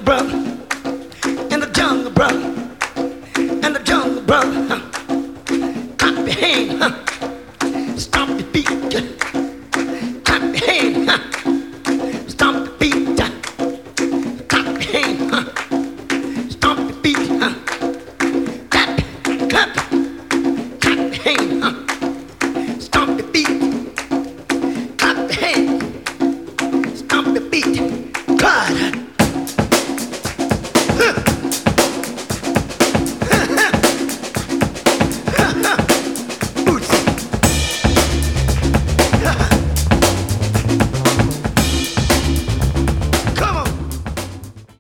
brother, in the jungle, brother, in the jungle, brother. Clap your hand, stomp your feet, clap your hand, stomp your feet, clap your hand.